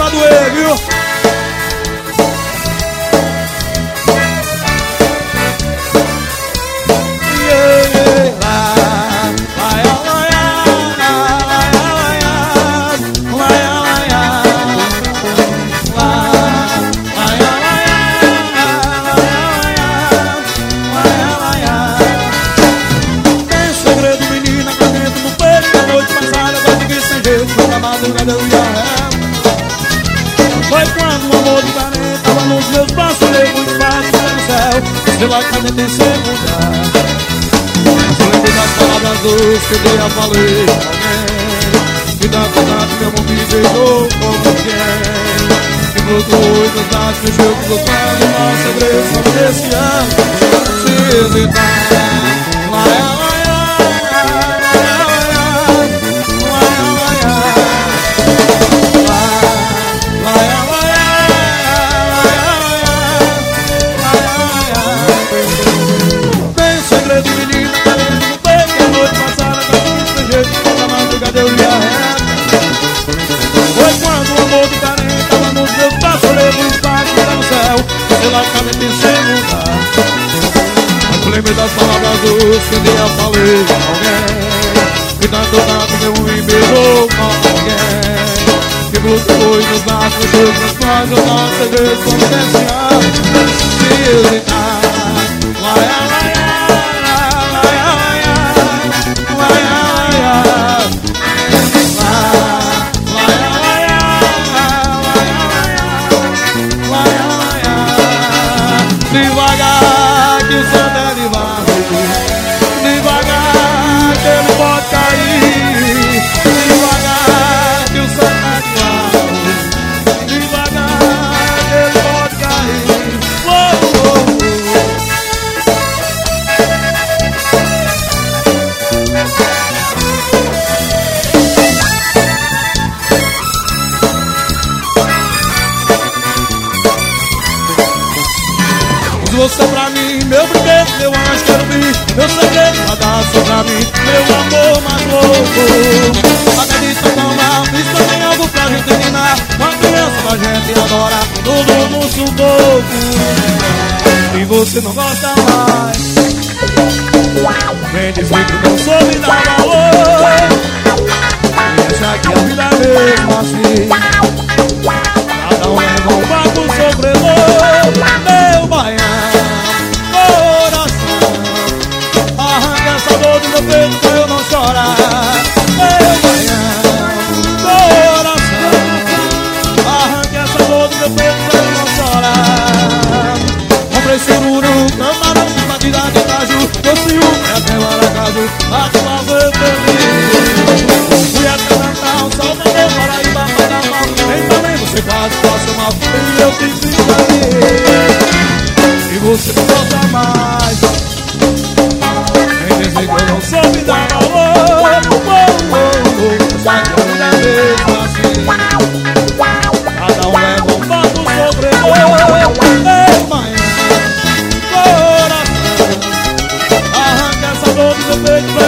pra doer, viu? Madrugada eu ia ré. Foi quando o amor de 40 tava nos meus braços, olhei muito fácil no céu, pela cadente em seu lugar. Eu lembro das palavras doces que eu já falei com alguém, que da saudade meu amor me beijou como ninguém, que flutuou e nos lados mexeu com os pés. O nosso segredo só desse ano se hesitar. Lá é eu ia ré. Foi quando o amor de 40 tava nos meus braços, olhei no espaço, era no céu, pela cabeça em seu lugar. Mas eu lembrei das palavras doces que um dia falei com alguém, que tanto meu me beijou com alguém, que flutuou nos braços dos meus pais. O nosso segredo como desejar se hesitar. Devagar que o santo é de barro, devagar que ele pode cair, devagar que o santo é de barro, devagar que ele pode cair. Você pra mim, meu brinquedo, meu anjo querubim, meu segredo pra dar só pra mim, meu amor mais louco. Acredita tão mal, isso também é algo pra gente ensinar. Uma criança da gente adora, tudo no sufoco. E você não gosta mais, vem dizer que não soube dar valor, e deixa que a vida é mesmo assim. Cada um leva um barco sofredor, meu baiano. Do meu peito pra eu não chorar, meu baiano, coração. Arranque essa dor do meu peito pra eu não chorar. Comprei seguro, camarão, batida de caju, doce é até o Aracaju, a te fazer feliz. Fui até Natal, só pra meu Paraíba pra dar mal. Nem também você quase passa mal, e eu te fiz feliz. E você não gosta mais, dizer que eu não soube dar valor. Essa vida é mesmo assim. Cada um leva um papo sofredor. Meu manhã, coração. Arranca essa dor do meu peito.